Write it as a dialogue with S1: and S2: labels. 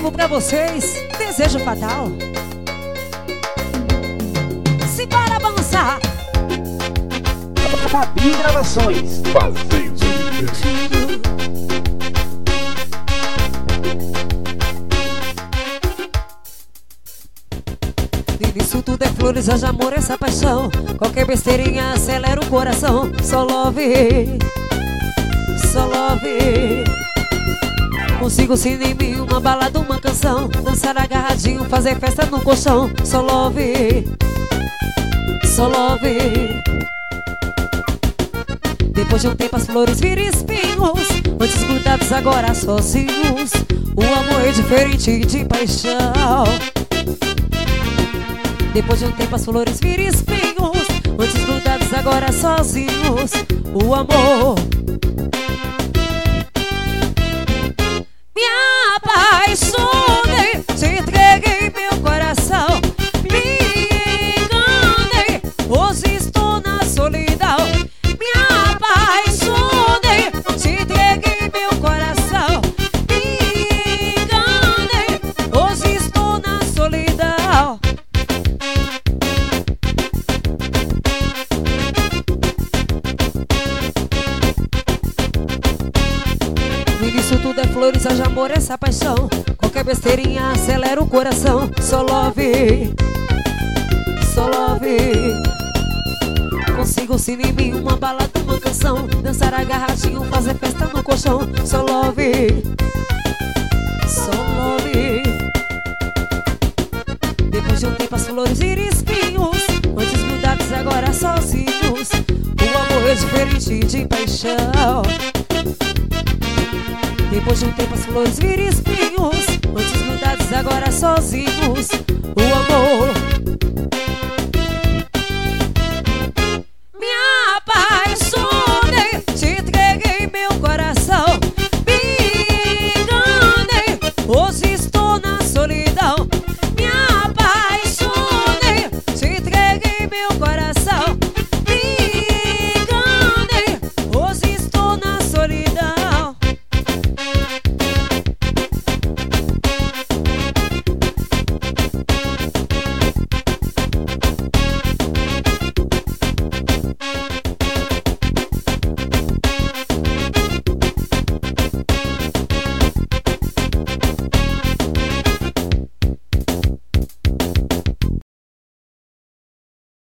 S1: vivo pra vocês, desejo fatal. Se para balançar.
S2: Fabi Gravações, fazendo divertido.
S1: Isso tudo é flores, haja amor, essa paixão. Qualquer besteirinha acelera o coração. Só love, só love. Consigo sem nem mim uma balada, uma canção. Dançar agarradinho, fazer festa no colchão. Só love, só love. Depois de um tempo as flores viram espinhos. Antes grudados, agora sozinhos. O amor é diferente de paixão. Depois de um tempo as flores viram espinhos. Antes grudados, agora sozinhos. O amor. Me apaixonei, te entreguei meu coração. Me enganei, hoje estou na solidão. Me apaixonei, te entreguei meu coração. Me enganei, hoje estou na solidão. No início tudo é flores, haja amor, essa paixão. Qualquer besteirinha acelera o coração. Só love, só love. Consigo sem nem mim uma balada, uma canção. Dançar agarradinho, fazer festa no colchão. Só love, só love. Depois de um tempo as flores viram espinhos. Antes grudados, agora sozinhos. O amor é diferente de paixão. Depois de um tempo as flores viram espinhos. Antes grudados, agora sozinhos. O amor.